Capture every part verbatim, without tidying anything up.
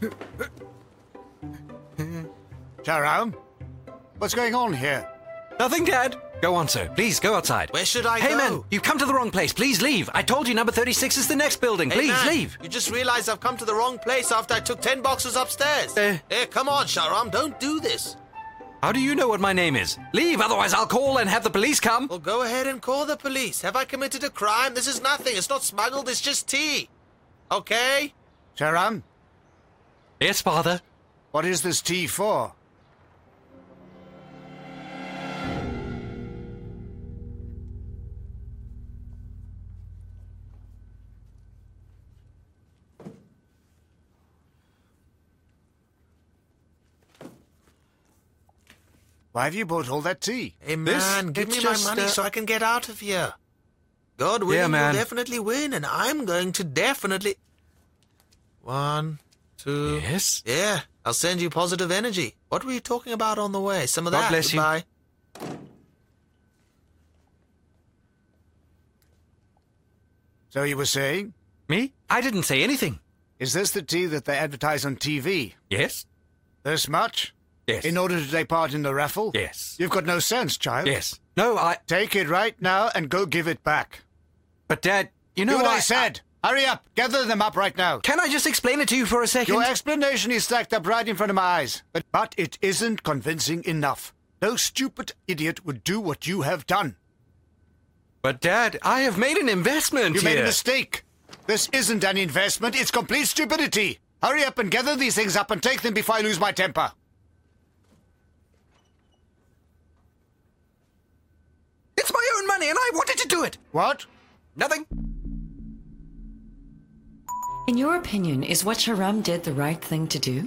Shahram? What's going on here? Nothing, Dad. Go on, sir. Please, go outside. Where should I hey, go? Hey, man, you've come to the wrong place. Please leave. I told you number thirty-six is the next building. Hey, Please, man, leave. You just realized I've come to the wrong place after I took ten boxes upstairs. Uh, hey, come on, Shahram, don't do this. How do you know what my name is? Leave, otherwise I'll call and have the police come. Well, go ahead and call the police. Have I committed a crime? This is nothing. It's not smuggled. It's just tea. Okay? Shahram? Yes, Father? What is this tea for? Why have you bought all that tea? Hey, man, This- give me it's my just, money uh, so I can get out of here. God willing, Yeah, man. you'll definitely win, and I'm going to definitely... One, two... Yes? Yeah, I'll send you positive energy. What were you talking about on the way? Some of God that. bless you. Goodbye. So you were saying? Me? I didn't say anything. Is this the tea that they advertise on T V? Yes? This much? Yes. In order to take part in the raffle? Yes. You've got no sense, child. Yes. No, I... Take it right now and go give it back. But, Dad, you know Do what I, I said. Hurry up. Gather them up right now. Can I just explain it to you for a second? Your explanation is stacked up right in front of my eyes. But, but it isn't convincing enough. No stupid idiot would do what you have done. But, Dad, I have made an investment You here. made a mistake. This isn't an investment. It's complete stupidity. Hurry up and gather these things up and take them before I lose my temper. It's my own money, and I wanted to do it. What? Nothing. In your opinion, is what Shahram did the right thing to do?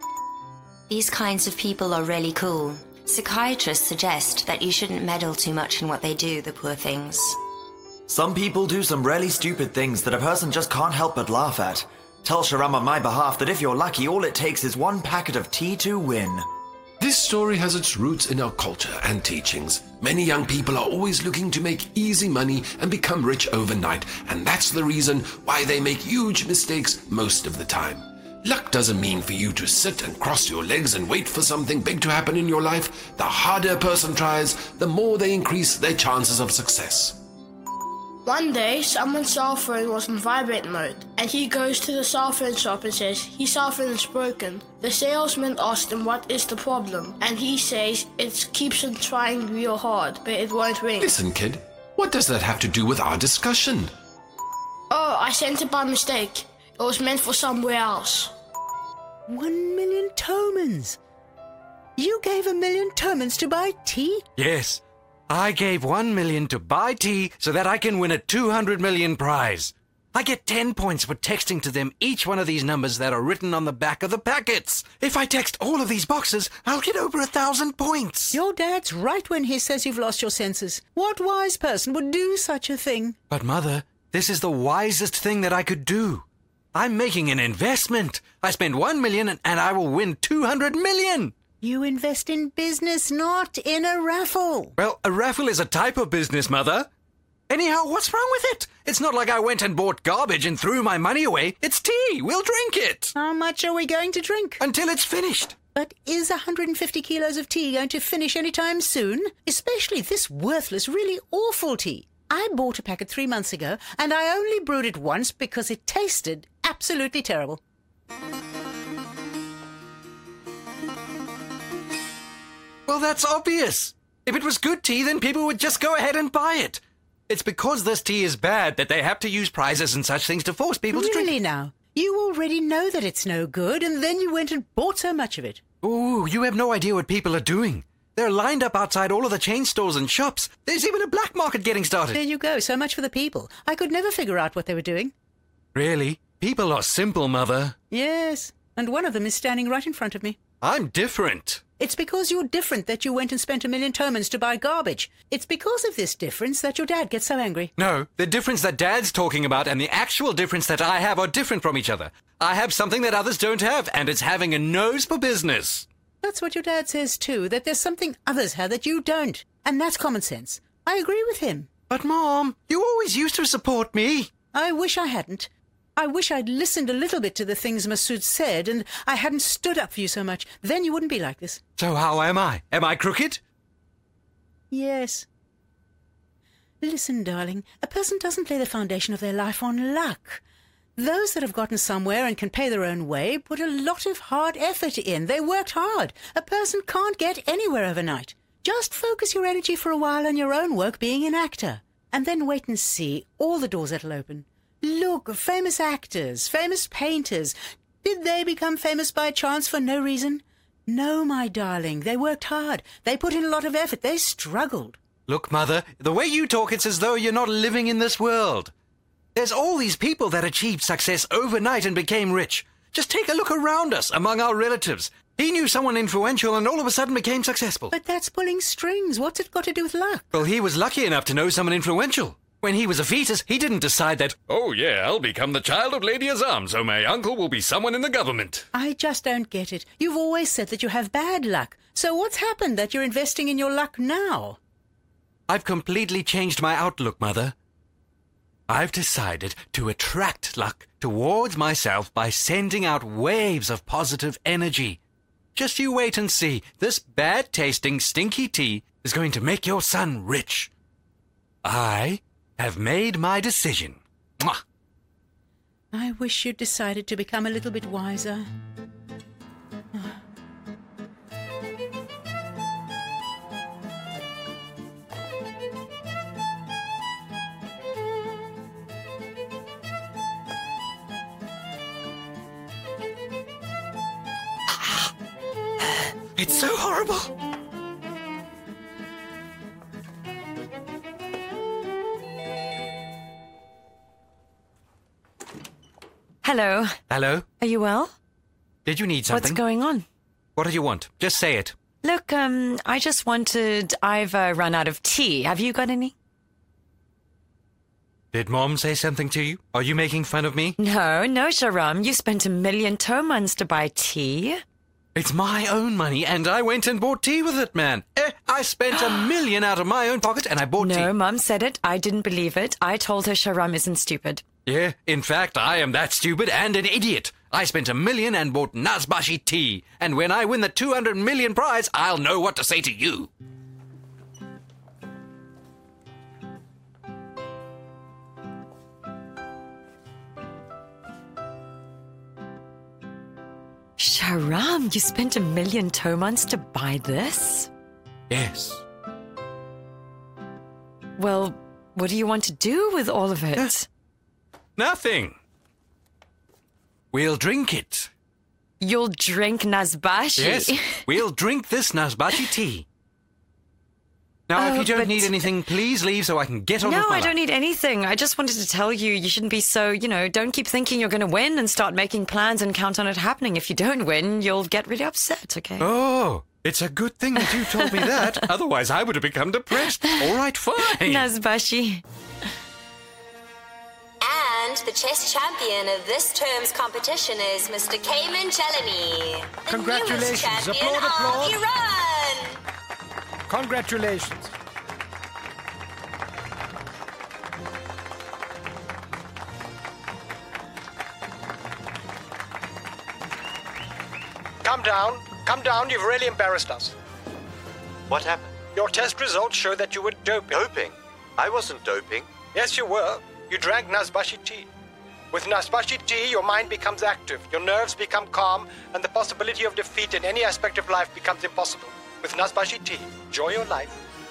These kinds of people are really cool. Psychiatrists suggest that you shouldn't meddle too much in what they do, the poor things. Some people do some really stupid things that a person just can't help but laugh at. Tell Shahram on my behalf that if you're lucky, all it takes is one packet of tea to win. This story has its roots in our culture and teachings. Many young people are always looking to make easy money and become rich overnight, and that's the reason why they make huge mistakes most of the time. Luck doesn't mean for you to sit and cross your legs and wait for something big to happen in your life. The harder a person tries, the more they increase their chances of success. One day, someone's cell phone was in vibrate mode, and he goes to the cell phone shop and says his cell phone is broken. The salesman asks him what is the problem, and he says it keeps on trying real hard, but it won't ring. Listen, kid, what does that have to do with our discussion? Oh, I sent it by mistake. It was meant for somewhere else. One million tomans. You gave a million tomans to buy tea? Yes. I gave one million to buy tea so that I can win a two hundred million prize. I get ten points for texting to them each one of these numbers that are written on the back of the packets. If I text all of these boxes, I'll get over a thousand points. Your dad's right when he says you've lost your senses. What wise person would do such a thing? But, Mother, this is the wisest thing that I could do. I'm making an investment. I spend one million and, and I will win two hundred million. You invest in business, not in a raffle. Well, a raffle is a type of business, Mother. Anyhow, what's wrong with it? It's not like I went and bought garbage and threw my money away. It's tea. We'll drink it. How much are we going to drink? Until it's finished. But is one hundred fifty kilos of tea going to finish any time soon? Especially this worthless, really awful tea. I bought a packet three months ago, and I only brewed it once because it tasted absolutely terrible. Well, that's obvious. If it was good tea, then people would just go ahead and buy it. It's because this tea is bad that they have to use prizes and such things to force people to drink. Really now? You already know that it's no good, and then you went and bought so much of it. Ooh, you have no idea what people are doing. They're lined up outside all of the chain stores and shops. There's even a black market getting started. There you go. So much for the people. I could never figure out what they were doing. Really? People are simple, Mother. Yes, and one of them is standing right in front of me. I'm different. It's because you're different that you went and spent a million tomans to buy garbage. It's because of this difference that your dad gets so angry. No, the difference that Dad's talking about and the actual difference that I have are different from each other. I have something that others don't have, and it's having a nose for business. That's what your dad says too, that there's something others have that you don't. And that's common sense. I agree with him. But, Mom, you always used to support me. I wish I hadn't. I wish I'd listened a little bit to the things Masood said and I hadn't stood up for you so much. Then you wouldn't be like this. So how am I? Am I crooked? Yes. Listen, darling, a person doesn't lay the foundation of their life on luck. Those that have gotten somewhere and can pay their own way put a lot of hard effort in. They worked hard. A person can't get anywhere overnight. Just focus your energy for a while on your own work being an actor. And then wait and see all the doors that'll open. Look, famous actors, famous painters. Did they become famous by chance for no reason? No, my darling. They worked hard. They put in a lot of effort. They struggled. Look, Mother, the way you talk, it's as though you're not living in this world. There's all these people that achieved success overnight and became rich. Just take a look around us, among our relatives. He knew someone influential and all of a sudden became successful. But that's pulling strings. What's it got to do with luck? Well, he was lucky enough to know someone influential. When he was a fetus, he didn't decide that, oh yeah, I'll become the child of Lady Azam, so my uncle will be someone in the government. I just don't get it. You've always said that you have bad luck. So what's happened that you're investing in your luck now? I've completely changed my outlook, Mother. I've decided to attract luck towards myself by sending out waves of positive energy. Just you wait and see. This bad-tasting, stinky tea is going to make your son rich. I have made my decision. Mwah. I wish you'd decided to become a little bit wiser. It's so horrible. Hello. Hello? Are you well? Did you need something? What's going on? What do you want? Just say it. Look, um, I just wanted... I've uh, run out of tea. Have you got any? Did Mom say something to you? Are you making fun of me? No, no, Sharam. You spent a million tomans to buy tea. It's my own money, and I went and bought tea with it, man. Eh, I spent a million out of my own pocket, and I bought no, tea. No, Mum said it. I didn't believe it. I told her Sharam isn't stupid. Yeah, in fact, I am that stupid and an idiot. I spent a million and bought Nazbashi tea, and when I win the two hundred million prize, I'll know what to say to you. Sharam, you spent a million tomans to buy this? Yes. Well, what do you want to do with all of it? Uh, nothing. We'll drink it. You'll drink Nazbashi? Yes, we'll drink this Nazbashi tea. Now, oh, if you don't but... need anything, please leave so I can get on no, with my I don't life. need anything. I just wanted to tell you, you shouldn't be so, you know, don't keep thinking you're going to win and start making plans and count on it happening. If you don't win, you'll get really upset, okay? Oh, it's a good thing that you told me that. Otherwise, I would have become depressed. All right, fine. Nazbashi. And the chess champion of this term's competition is Mister Cayman Chelany. Congratulations. Champion Applaud, applaud. Of Iran. Congratulations. Come down. Come down. You've really embarrassed us. What happened? Your test results show that you were doping. Doping? I wasn't doping. Yes, you were. You drank Nazbashi tea. With Nazbashi tea, your mind becomes active, your nerves become calm, and the possibility of defeat in any aspect of life becomes impossible. With Nazbashi tea, enjoy your life.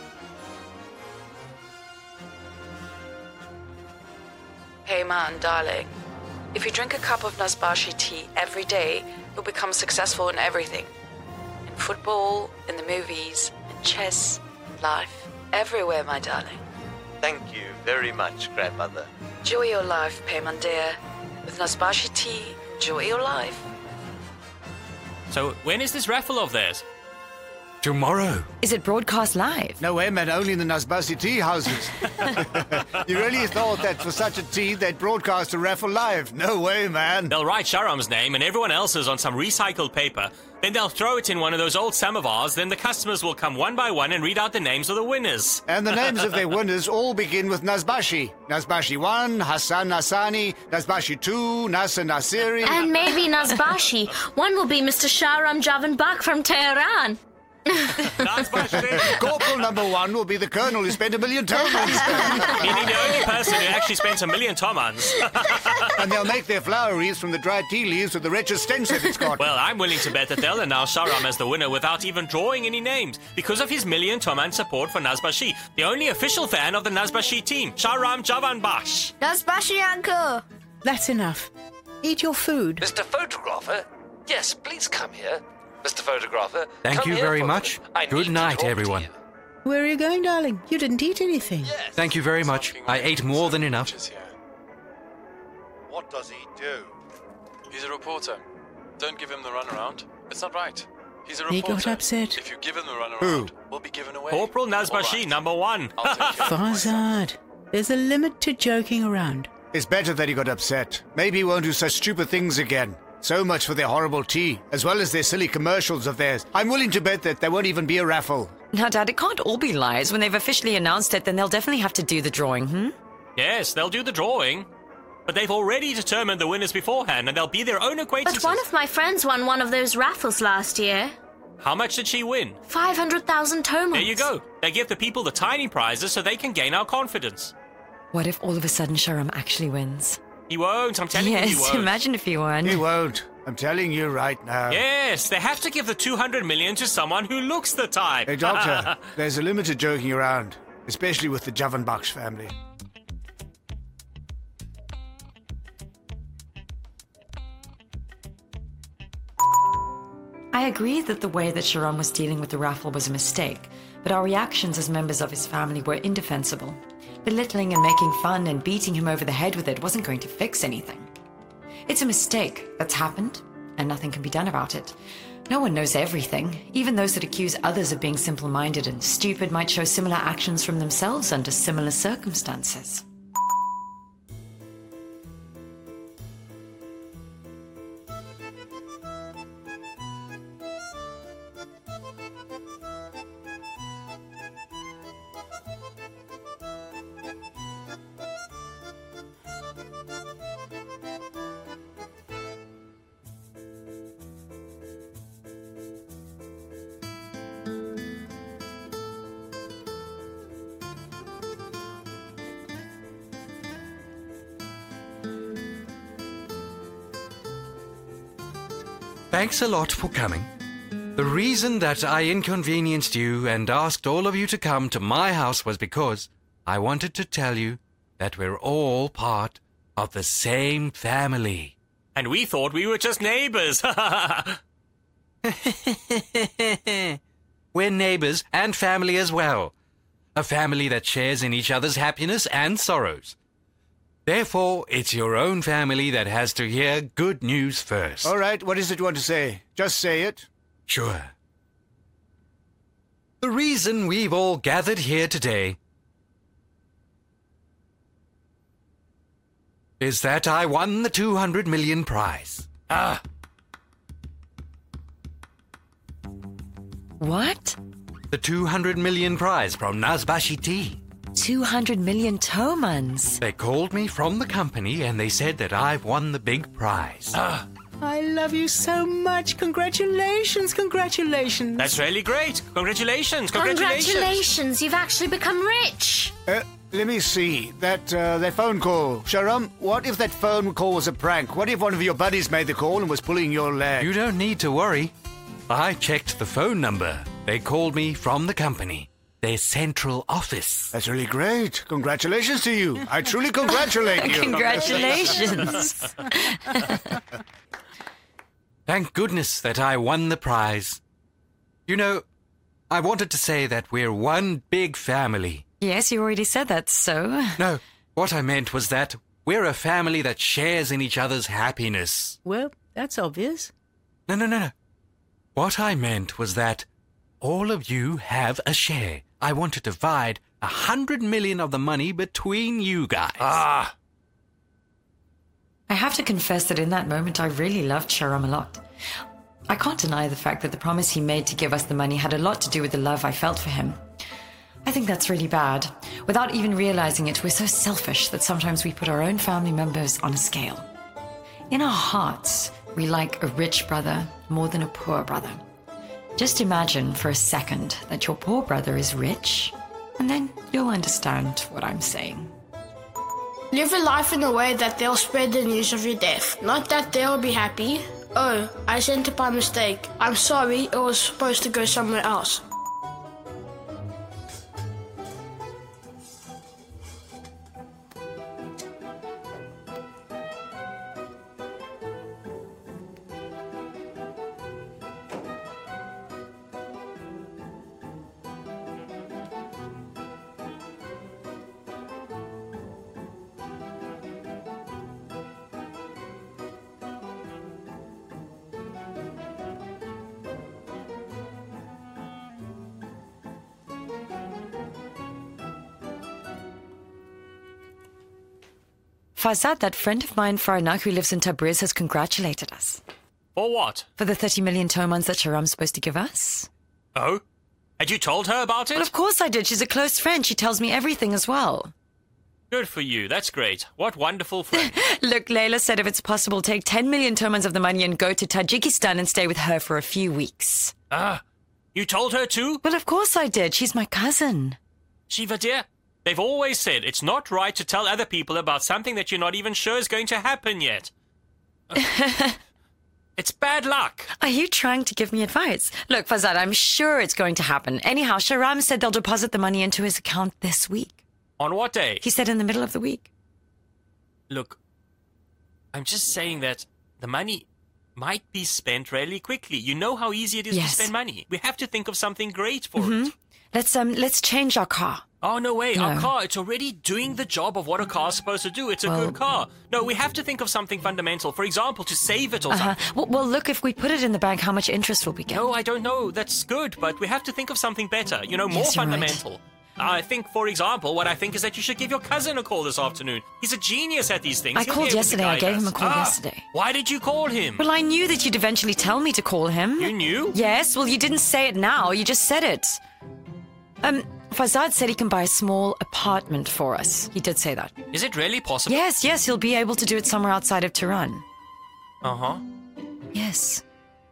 Hey man, darling. If you drink a cup of Nazbashi tea every day, you'll become successful in everything. In football, in the movies, in chess, life, everywhere, my darling. Thank you very much, grandmother. Enjoy your life, Payman dear. With Nazbashi tea, enjoy your life. So, when is this raffle of theirs? Tomorrow. Is it broadcast live? No way, man, only in the Nasbashi tea houses. You really thought that for such a tea they'd broadcast a raffle live? No way, man. They'll write Sharam's name and everyone else's on some recycled paper. Then they'll throw it in one of those old samovars. Then the customers will come one by one and read out the names of the winners. And the names of their winners all begin with Nasbashi. Nasbashi one, Hassan Nassani, Nasbashi two, Nasser Nassiri. And maybe Nasbashi. One will be Mister Sharam Javanbak from Tehran. Corporal number one will be the colonel who spent a million tomans. Meaning the only person who actually spent a million tomans. And they'll make their flower wreaths from the dried tea leaves with the wretched stench that it's got. Well, I'm willing to bet that they'll announce Sharam as the winner without even drawing any names because of his million toman support for Nasbashi, the only official fan of the Nasbashi team, Sharam Javanbash. Nasbashi uncle. That's enough. Eat your food. Mister Photographer? Yes, please come here. Mister Photographer, Thank come you here very for much. I Good need to night, talk to everyone. you. Where are you going, darling? You didn't eat anything. Thank you very much. I ate more than enough. What does he do? He's a reporter. Don't give him the runaround. It's not right. He's a He reporter. got upset. If you give him the runaround, Who? we'll be given away. Corporal Nasbashi, All right. number one. Farzad, there's a limit to joking around. It's better that he got upset. Maybe he won't do such stupid things again. So much for their horrible tea, as well as their silly commercials of theirs. I'm willing to bet that there won't even be a raffle. Now, Dad, it can't all be lies. When they've officially announced it, then they'll definitely have to do the drawing, hmm? Yes, they'll do the drawing. But they've already determined the winners beforehand, and they'll be their own acquaintances. But one of my friends won one of those raffles last year. How much did she win? five hundred thousand tomans. There you go. They give the people the tiny prizes so they can gain our confidence. What if all of a sudden Sharam actually wins? He won't, I'm telling you he Yes, won't. imagine if he won. He won't. I'm telling you right now. Yes, they have to give the two hundred million to someone who looks the type. Hey, Doctor, there's a limit to joking around, especially with the Javanbaksh family. I agree that the way that Sharam was dealing with the raffle was a mistake, but our reactions as members of his family were indefensible. Belittling and making fun and beating him over the head with it wasn't going to fix anything. It's a mistake that's happened, and nothing can be done about it. No one knows everything. Even those that accuse others of being simple-minded and stupid might show similar actions from themselves under similar circumstances. Thanks a lot for coming. The reason that I inconvenienced you and asked all of you to come to my house was because I wanted to tell you that we're all part of the same family. And we thought we were just neighbors. We're neighbors and family as well. A family that shares in each other's happiness and sorrows. Therefore, it's your own family that has to hear good news first. All right, what is it you want to say? Just say it. Sure. The reason we've all gathered here today is that I won the two hundred million prize. Ah. What? The two hundred million prize from Nasbashi Tea. two hundred million tomans. They called me from the company and they said that I've won the big prize. Ah. I love you so much. Congratulations, congratulations. That's really great. Congratulations, congratulations. Congratulations, you've actually become rich. Uh, let me see. That uh, that phone call. Sharam, what if that phone call was a prank? What if one of your buddies made the call and was pulling your leg? You don't need to worry. I checked the phone number. They called me from the company. Their central office. That's really great. Congratulations to you. I truly congratulate you. Congratulations. Thank goodness that I won the prize. You know, I wanted to say that we're one big family. Yes, you already said that, so... No, what I meant was that we're a family that shares in each other's happiness. Well, that's obvious. No, no, no, no. What I meant was that all of you have a share. I want to divide a hundred million of the money between you guys. Ah! I have to confess that in that moment I really loved Sharam a lot. I can't deny the fact that the promise he made to give us the money had a lot to do with the love I felt for him. I think that's really bad. Without even realizing it, we're so selfish that sometimes we put our own family members on a scale. In our hearts, we like a rich brother more than a poor brother. Just imagine for a second that your poor brother is rich, and then you'll understand what I'm saying. Live a life in a way that they'll spread the news of your death. Not that they'll be happy. Oh, I sent it by mistake. I'm sorry, it was supposed to go somewhere else. Fazad, that friend of mine, Faranak, who lives in Tabriz, has congratulated us. For what? For the thirty million tomans that Sharam's supposed to give us. Oh? Had you told her about it? Well, of course I did. She's a close friend. She tells me everything as well. Good for you. That's great. What wonderful friend. Look, Layla said if it's possible, take ten million tomans of the money and go to Tajikistan and stay with her for a few weeks. Ah, you told her too? Well, of course I did. She's my cousin. Shiva dear, they've always said it's not right to tell other people about something that you're not even sure is going to happen yet. Uh, it's bad luck. Are you trying to give me advice? Look, Fazad, I'm sure it's going to happen. Anyhow, Sharam said they'll deposit the money into his account this week. On what day? He said in the middle of the week. Look, I'm just saying that the money might be spent really quickly. You know how easy it is Yes. to spend money. We have to think of something great for Mm-hmm. it. Let's um, let's change our car. Oh, no way. No. Our car, it's already doing the job of what a car's supposed to do. It's a Well- good car. No, we have to think of something fundamental. For example, to save it or Uh-huh. something. Well, well, look, if we put it in the bank, how much interest will we get? No, I don't know. That's good, but we have to think of something better. You know, more Yes, you're right. fundamental. I think, for example, what I think is that you should give your cousin a call this afternoon. He's a genius at these things. I He'll be called able to yesterday. I guide gave us. him a call Ah, yesterday. Why did you call him? Well, I knew that you'd eventually tell me to call him. You knew? Yes, well, you didn't say it now. You just said it. Um, Fazad said he can buy a small apartment for us. He did say that. Is it really possible? Yes, yes, he'll be able to do it somewhere outside of Tehran. Uh-huh. Yes.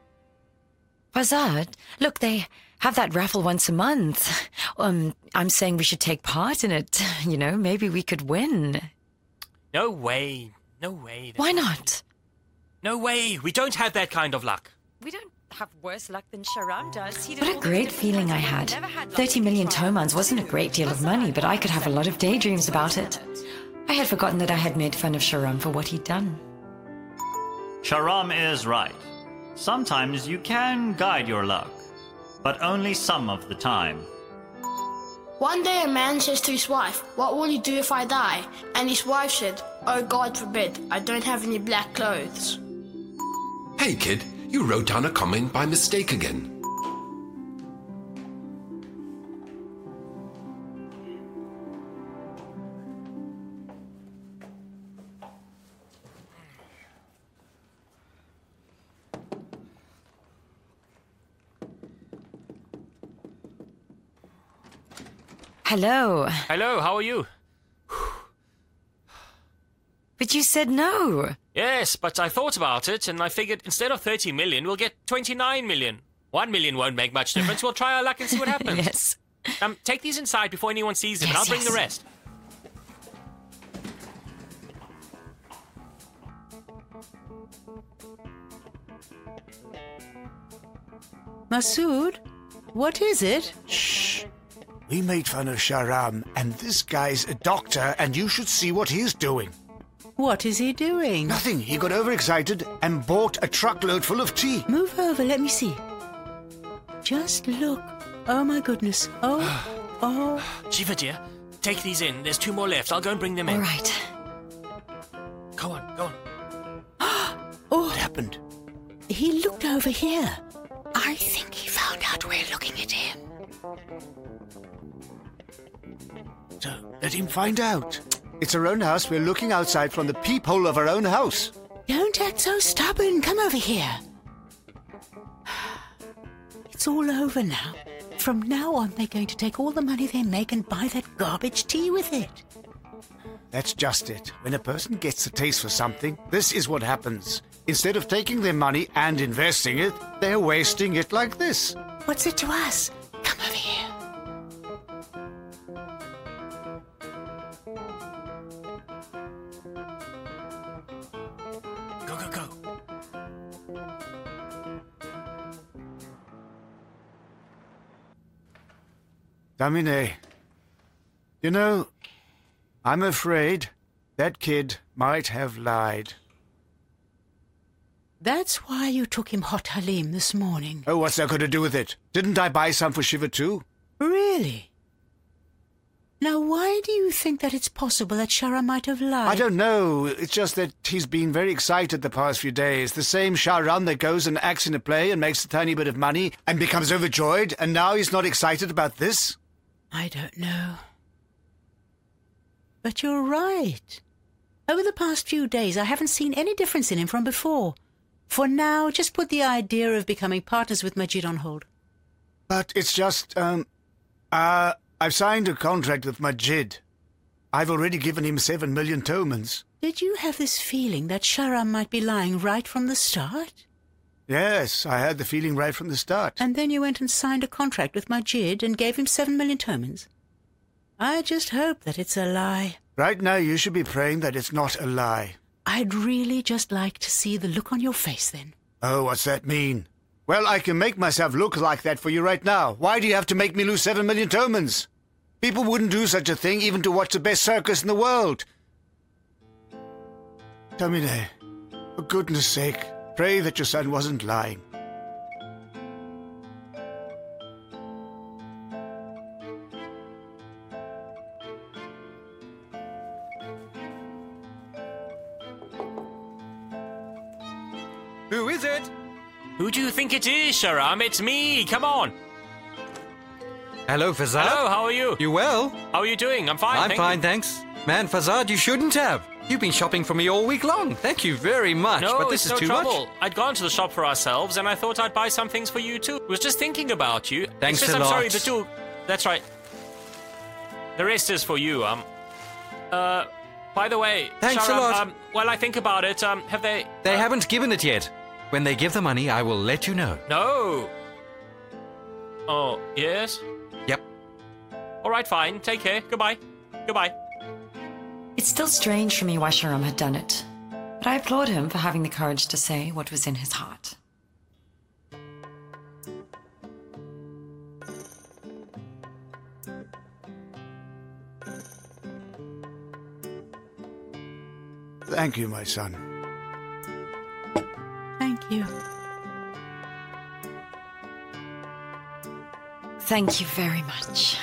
Fazad, look, they have that raffle once a month. Um, I'm saying we should take part in it. You know, maybe we could win. No way. No way. Why not? No way. We don't have that kind of luck. We don't have worse luck than Sharam does. What a great feeling I had. thirty million tomans wasn't a great deal of money, but I could have a lot of daydreams about it. I had forgotten that I had made fun of Sharam for what he'd done. Sharam is right. Sometimes you can guide your luck, but only some of the time. One day a man says to his wife, "What will you do if I die?" And his wife said, "Oh, God forbid, I don't have any black clothes." Hey, kid, you wrote down a comment by mistake again. Hello. Hello, how are you? But you said no. Yes, but I thought about it and I figured instead of thirty million, we'll get twenty-nine million. One million won't make much difference. We'll try our luck and see what happens. Yes. Um, take these inside before anyone sees them, Yes, and I'll bring yes. the rest. Masood, what is it? Shh. We made fun of Sharam, and this guy's a doctor, and you should see what he's doing. What is he doing? Nothing. He got overexcited and bought a truckload full of tea. Move over, let me see. Just look. Oh, my goodness. Oh, oh. Shiva, dear, take these in. There's two more left. I'll go and bring them in. All right. Go on, go on. Oh, What happened? he looked over here. I think he found find out we're looking at him. So let him find out. It's our own house. We're looking outside from the peephole of our own house. Don't act so stubborn. Come over here. It's all over now. From now on, they're going to take all the money they make and buy that garbage tea with it. That's just it. When a person gets a taste for something, this is what happens. Instead of taking their money and investing it, they're wasting it like this. What's it to us? Come over here. Go, go, go. Damine, you know, I'm afraid that kid might have lied. That's why you took him hot halim this morning. Oh, what's that got to do with it? Didn't I buy some for Shiva too? Really? Now, why do you think that it's possible that Shahram might have lied? I don't know. It's just that he's been very excited the past few days. The same Shahram that goes and acts in a play and makes a tiny bit of money and becomes overjoyed, and now he's not excited about this? I don't know. But you're right. Over the past few days, I haven't seen any difference in him from before. For now, just put the idea of becoming partners with Majid on hold. But it's just, um, uh, I've signed a contract with Majid. I've already given him seven million tomans. Did you have this feeling that Shahram might be lying right from the start? Yes, I had the feeling right from the start. And then you went and signed a contract with Majid and gave him seven million tomans? I just hope that it's a lie. Right now, you should be praying that it's not a lie. I'd really just like to see the look on your face then. Oh, what's that mean? Well, I can make myself look like that for you right now. Why do you have to make me lose seven million tomans? People wouldn't do such a thing even to watch the best circus in the world. Damine, for goodness sake, pray that your son wasn't lying. Who is it? Who do you think it is, Shahram? It's me. Come on. Hello, Fazad. Hello, how are you? You well? How are you doing? I'm fine, I'm thank fine, you. thanks. Man, Fazad, you shouldn't have. You've been shopping for me all week long. Thank you very much, No, but this it's is no too trouble. much. I'd gone to the shop for ourselves, and I thought I'd buy some things for you too. Was just thinking about you. Thanks it's just, a I'm sorry, lot. the two. That's right. The rest is for you. Um. Uh. By the way, Thanks a Shahram, lot. Um, while I think about it, um, have they? They uh, haven't given it yet. When they give the money, I will let you know. No. Oh yes. Yep. All right, fine. Take care. Goodbye. Goodbye. It's still strange for me why Shahram had done it, but I applaud him for having the courage to say what was in his heart. Thank you, my son. Thank you. Thank you very much.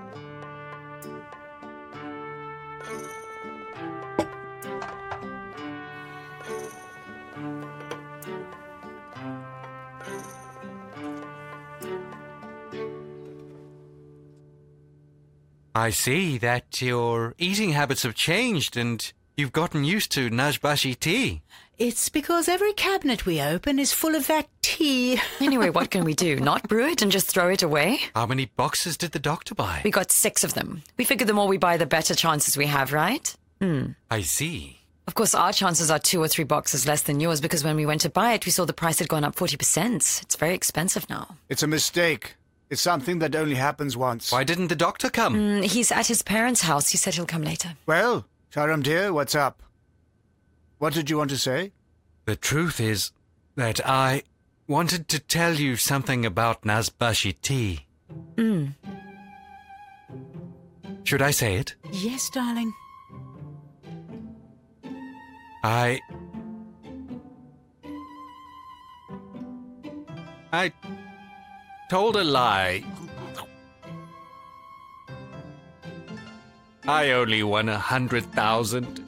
I see that your eating habits have changed and you've gotten used to Najbashi tea. It's because every cabinet we open is full of that tea. Anyway, what can we do? Not brew it and just throw it away? How many boxes did the doctor buy? We got six of them. We figured the more we buy, the better chances we have, right? Hmm. I see. Of course, our chances are two or three boxes less than yours because when we went to buy it, we saw the price had gone up forty percent. It's very expensive now. It's a mistake. It's something that only happens once. Why didn't the doctor come? Mm, he's at his parents' house. He said he'll come later. Well, Shahram dear, what's up? What did you want to say? The truth is that I wanted to tell you something about Nazbashi tea. Mm. Should I say it? Yes, darling. I... I told a lie. I only won a hundred thousand.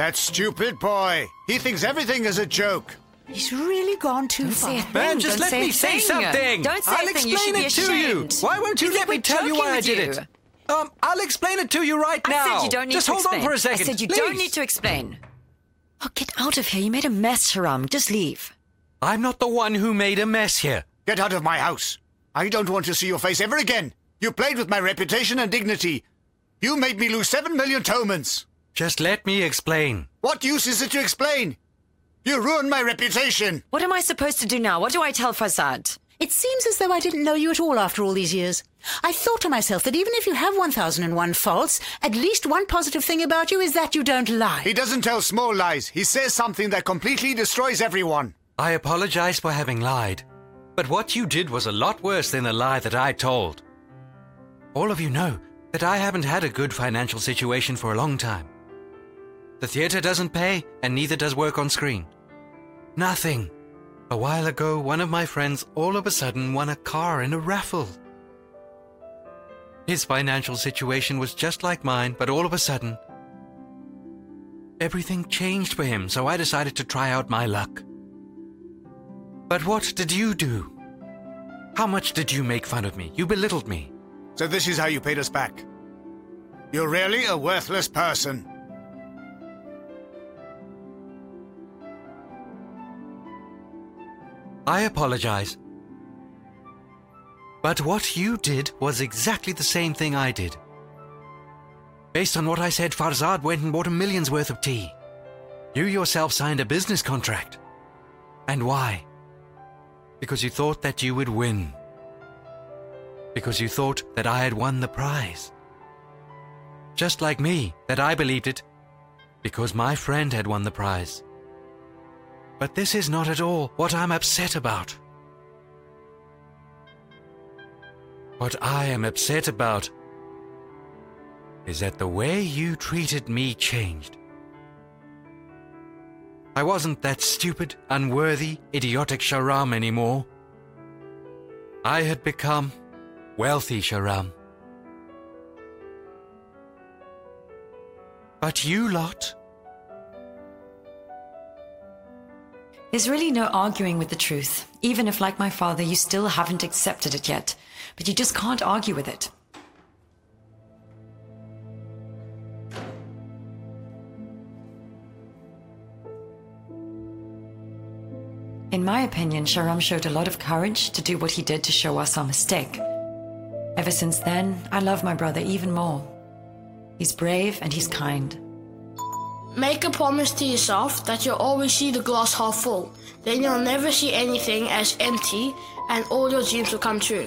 That stupid boy. He thinks everything is a joke. He's really gone too far. Man, just let me say something. Don't say I'll a thing. You explain should be it to you. ashamed. Why won't you You let think me we're tell you joking why I with did you? it? Um, I'll explain it to you right I now. said you don't need just to hold explain. on for a second. I said you please. don't need to explain. Oh, get out of here. You made a mess, Sharam. Just leave. I'm not the one who made a mess here. Get out of my house. I don't want to see your face ever again. You played with my reputation and dignity. You made me lose seven million Tomans. Just let me explain. What use is it to explain? You ruined my reputation. What am I supposed to do now? What do I tell Farzad? It seems as though I didn't know you at all after all these years. I thought to myself that even if you have one thousand and one faults, at least one positive thing about you is that you don't lie. He doesn't tell small lies. He says something that completely destroys everyone. I apologize for having lied. But what you did was a lot worse than the lie that I told. All of you know that I haven't had a good financial situation for a long time. The theater doesn't pay, and neither does work on screen. Nothing. A while ago, one of my friends all of a sudden won a car in a raffle. His financial situation was just like mine, but all of a sudden, everything changed for him, so I decided to try out my luck. But what did you do? How much did you make fun of me? You belittled me. So this is how you paid us back. You're really a worthless person. I apologize. But what you did was exactly the same thing I did. Based on what I said, Farzad went and bought a million's worth of tea. You yourself signed a business contract. And why? Because you thought that you would win. Because you thought that I had won the prize. Just like me, that I believed it, because my friend had won the prize. But this is not at all what I'm upset about. What I am upset about is that the way you treated me changed. I wasn't that stupid, unworthy, idiotic Sharam anymore. I had become wealthy Sharam. But you lot... There's really no arguing with the truth, even if, like my father, you still haven't accepted it yet. But you just can't argue with it. In my opinion, Sharam showed a lot of courage to do what he did to show us our mistake. Ever since then, I love my brother even more. He's brave and he's kind. Make a promise to yourself that you'll always see the glass half full. Then you'll never see anything as empty and all your dreams will come true.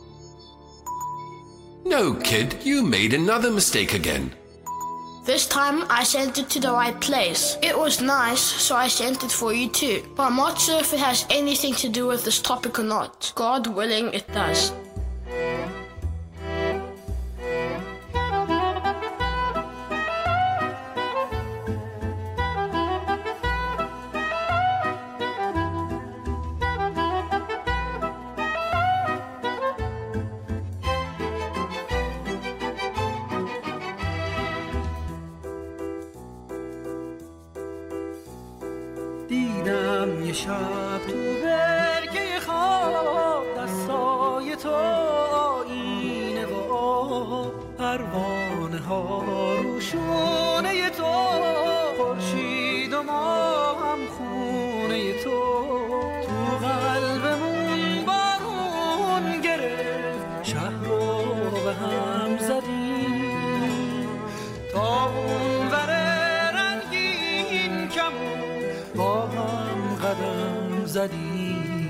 No, kid, you made another mistake again. This time I sent it to the right place. It was nice, so I sent it for you too. But I'm not sure if it has anything to do with this topic or not. God willing, it does. دیدم یه شب تو برگه خواب دستای تو آینه و پروانه ها روشونه تو خورشید و ما هم خونه تو تو قلبمون بارون گرفت شهر رو به هم زدیم تا اون وره رنگین کمون با هم قدم زدیم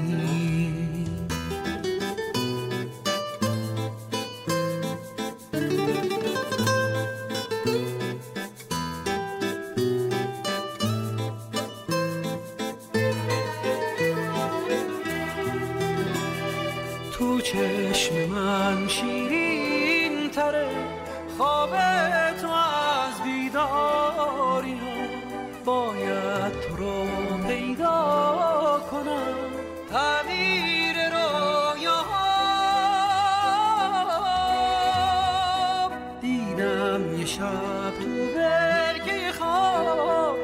تو چشم من شیرین تره خواب تو از بیداری باید تو رو پیدا کنم تعبیر رویاها دیدم یه شب تو برگه خواب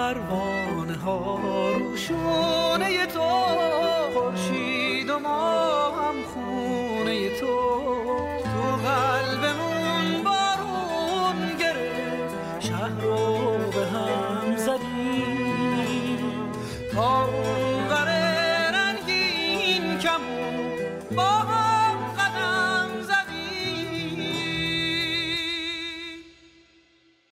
پروانه ها روشونه تو، خورشید و ما هم خونه تو، تو قلبمون بارون گرفت، شهر رو به هم زدیم تا